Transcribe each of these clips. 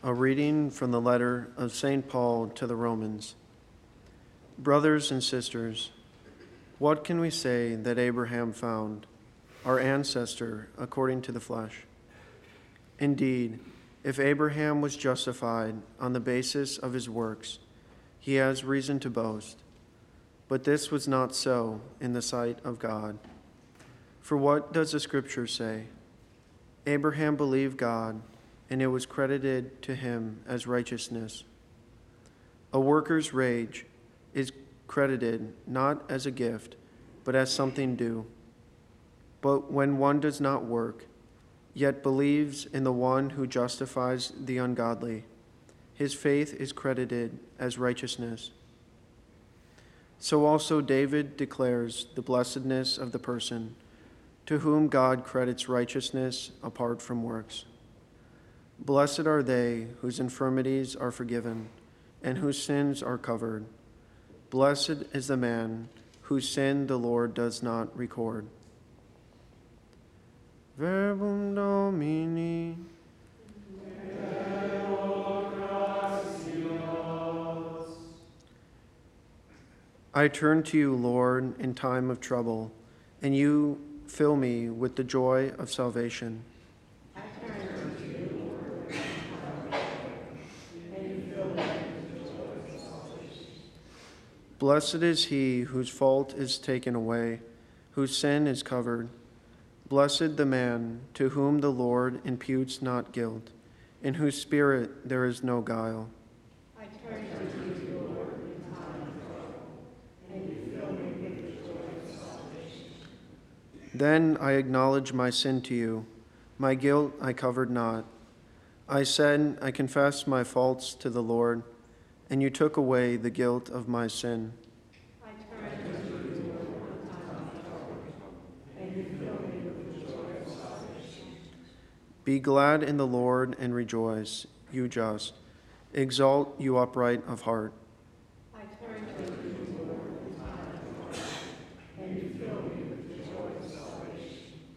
A reading from the letter of St. Paul to the Romans. Brothers and sisters, what can we say that Abraham found, our ancestor according to the flesh? Indeed, if Abraham was justified on the basis of his works, he has reason to boast. But this was not so in the sight of God. For what does the Scripture say? Abraham believed God, and it was credited to him as righteousness. A worker's wage is credited not as a gift, but as something due. But when one does not work, yet believes in the one who justifies the ungodly, his faith is credited as righteousness. So also David declares the blessedness of the person to whom God credits righteousness apart from works. Blessed are they whose infirmities are forgiven and whose sins are covered. Blessed is the man whose sin the Lord does not record. Verbum Domini. I turn to you, Lord, in time of trouble, and you fill me with the joy of salvation. Blessed is he whose fault is taken away, whose sin is covered. Blessed the man to whom the Lord imputes not guilt, in whose spirit there is no guile. I turn to you, Lord, in time of trouble, and you fill me with the joy of salvation. Then I acknowledge my sin to you. My guilt I covered not. I said, I confess my faults to the Lord, and you took away the guilt of my sin. I turn to you, Lord, in time of trouble, and you fill me with the joy of salvation. Be glad in the Lord and rejoice, you just. Exalt, you upright of heart. I turn to you, Lord, in time of trouble, and you fill me with the joy of salvation.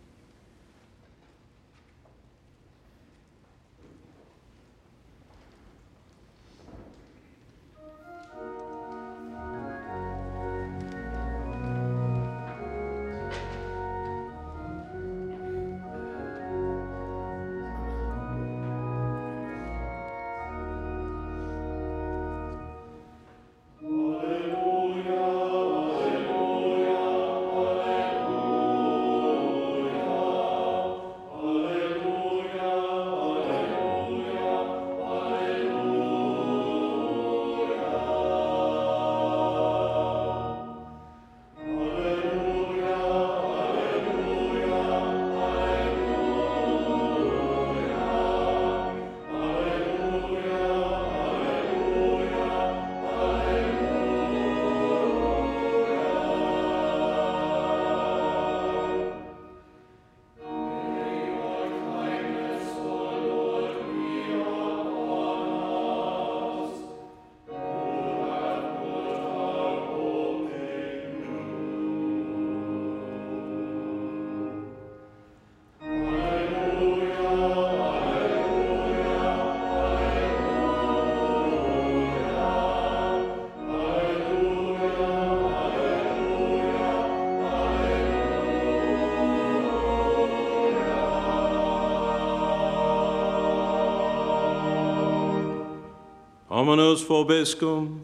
Omenos vobiscum.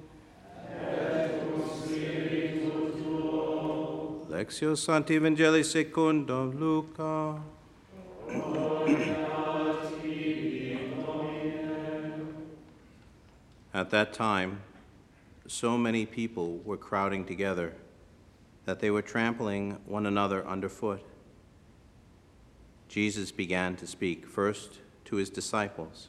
Lectio Sancti Evangelii secundum Luca. At that time, so many people were crowding together that they were trampling one another underfoot. Jesus began to speak first to his disciples.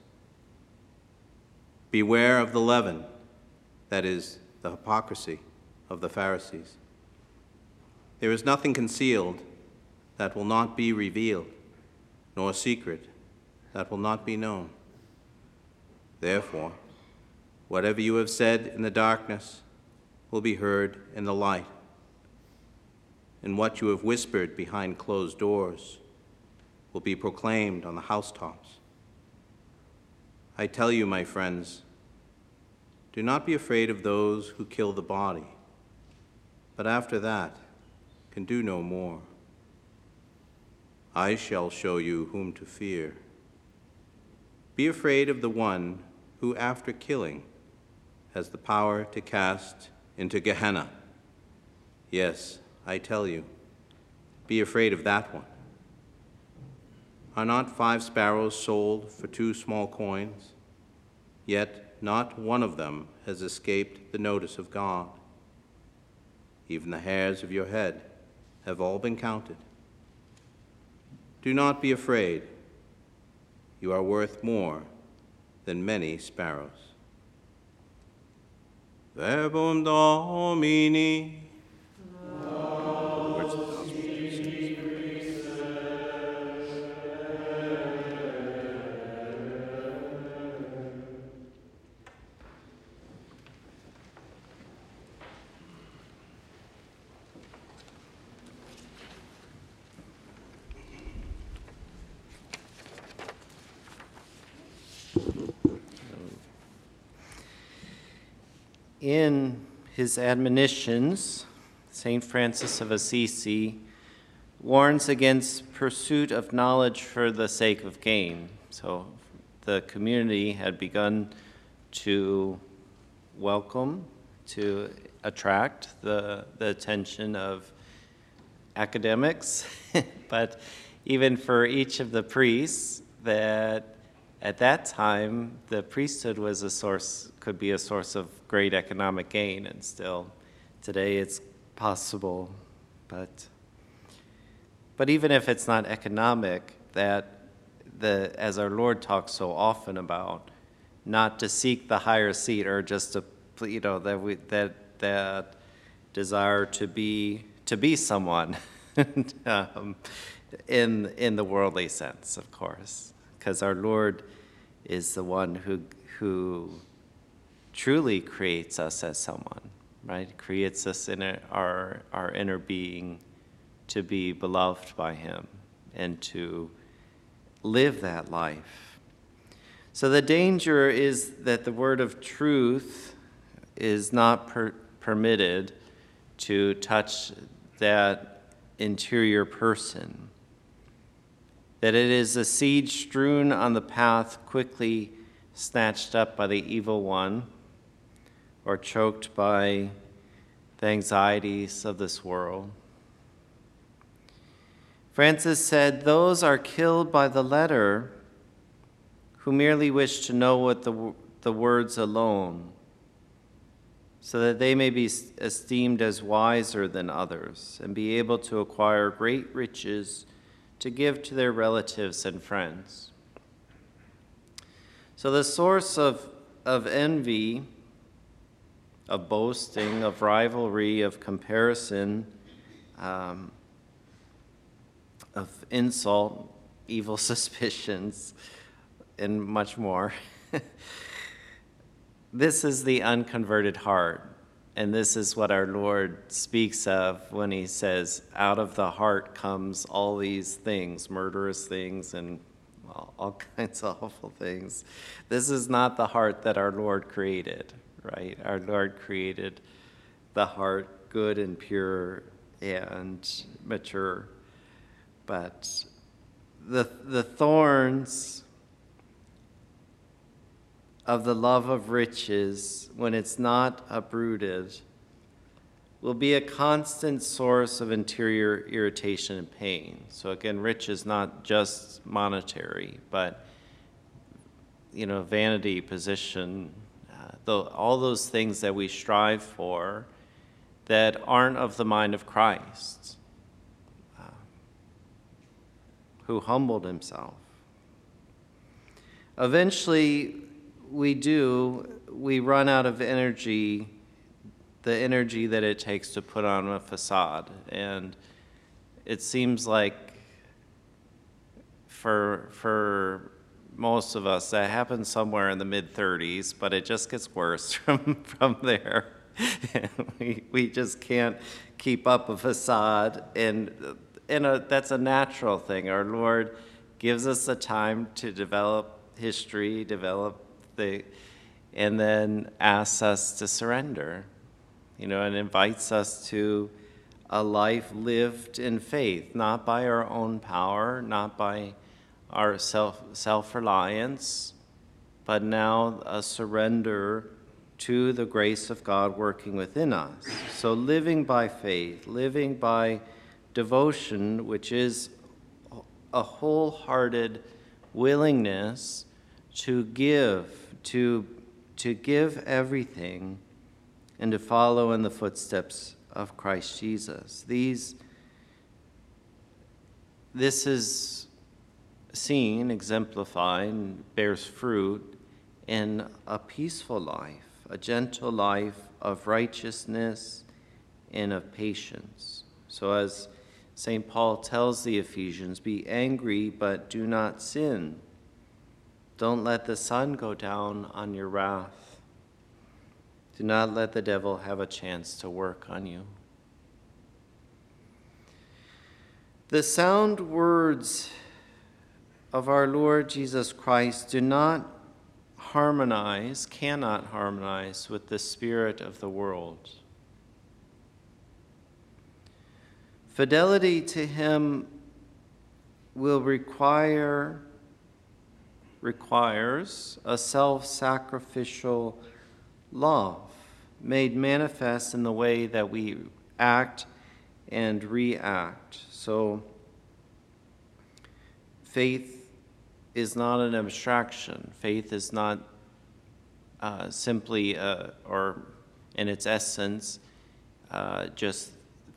Beware of the leaven, that is, the hypocrisy of the Pharisees. There is nothing concealed that will not be revealed, nor secret that will not be known. Therefore, whatever you have said in the darkness will be heard in the light, and what you have whispered behind closed doors will be proclaimed on the housetops. I tell you, my friends, do not be afraid of those who kill the body, but after that can do no more. I shall show you whom to fear. Be afraid of the one who, after killing, has the power to cast into Gehenna. Yes, I tell you, be afraid of that one. Are not 5 sparrows sold for 2 small coins? Yet not one of them has escaped the notice of God. Even the hairs of your head have all been counted. Do not be afraid. You are worth more than many sparrows. Verbum Domini. Words of the gospel. In his admonitions, St. Francis of Assisi warns against pursuit of knowledge for the sake of gain. So the community had begun to welcome, to attract the attention of academics, but even for each of the priests, that at that time the priesthood was could be a source of great economic gain, and still today it's possible. But even if it's not economic, as our Lord talks so often about, not to seek the higher seat, or just to that desire to be someone in the worldly sense, of course, because our Lord is the one who truly creates us as someone, right? Creates us in our inner being to be beloved by him and to live that life. So the danger is that the word of truth is not permitted to touch that interior person, that it is a seed strewn on the path, quickly snatched up by the evil one, or choked by the anxieties of this world. Francis said, "Those are killed by the letter who merely wish to know what the words alone, so that they may be esteemed as wiser than others and be able to acquire great riches to give to their relatives and friends." So the source of envy, of boasting, of rivalry, of comparison, of insult, evil suspicions, and much more. This is the unconverted heart, and this is what our Lord speaks of when he says, out of the heart comes all these things, murderous things, and all kinds of awful things. This is not the heart that our Lord created, right? Our Lord created the heart good and pure and mature. But the thorns of the love of riches, when it's not uprooted, will be a constant source of interior irritation and pain. So again, rich is not just monetary, but vanity, position, all those things that we strive for that aren't of the mind of Christ, who humbled himself. Eventually, we run out of energy, the energy that it takes to put on a facade. And it seems like for most of us, that happens somewhere in the mid-30s, but it just gets worse from there. we just can't keep up a facade, and that's a natural thing. Our Lord gives us the time to develop history, develop And then asks us to surrender, and invites us to a life lived in faith, not by our own power, not by our self-reliance, but now a surrender to the grace of God working within us. So living by faith, living by devotion, which is a wholehearted willingness to give everything and to follow in the footsteps of Christ Jesus. This is seen, exemplified, and bears fruit in a peaceful life, a gentle life of righteousness and of patience. So as St. Paul tells the Ephesians, be angry, but do not sin. Don't let the sun go down on your wrath. Do not let the devil have a chance to work on you. The sound words of our Lord Jesus Christ cannot harmonize with the spirit of the world. Fidelity to him requires a self-sacrificial love made manifest in the way that we act and react. So faith is not an abstraction. Faith is not simply, or in its essence, just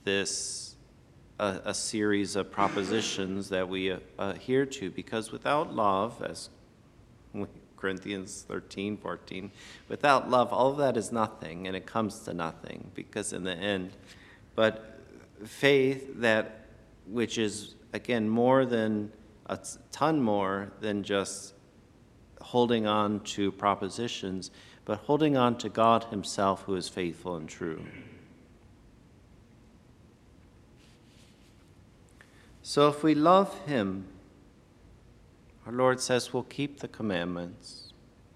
a series of propositions that we adhere to, because without love, as Corinthians 13:14, without love, all of that is nothing, and it comes to nothing, because in the end, but faith which is, again, more than a ton more than just holding on to propositions, but holding on to God himself, who is faithful and true. So if we love him, our Lord says we'll keep the commandments,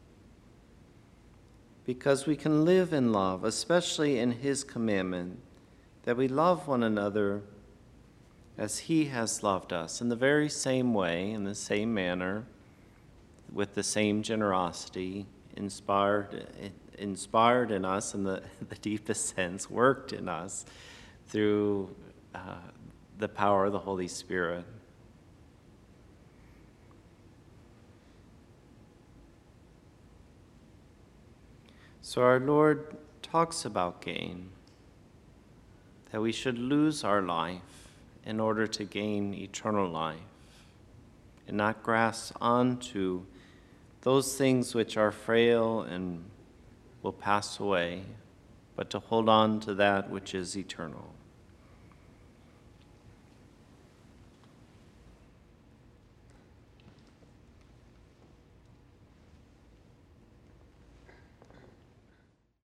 because we can live in love, especially in his commandment, that we love one another as he has loved us, in the very same way, in the same manner, with the same generosity, inspired in us in the deepest sense, worked in us through the power of the Holy Spirit. So our Lord talks about gain, that we should lose our life in order to gain eternal life, and not grasp onto those things which are frail and will pass away, but to hold on to that which is eternal.